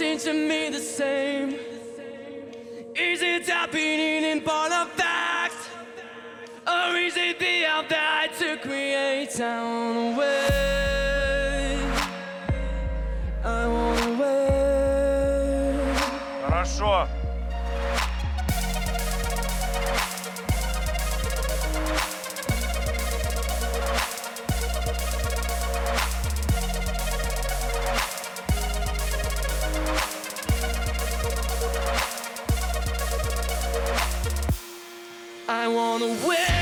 seem to me the same. Is it happening in part of fact? Or is it the out that to create town away? I want away. Хорошо. I want away.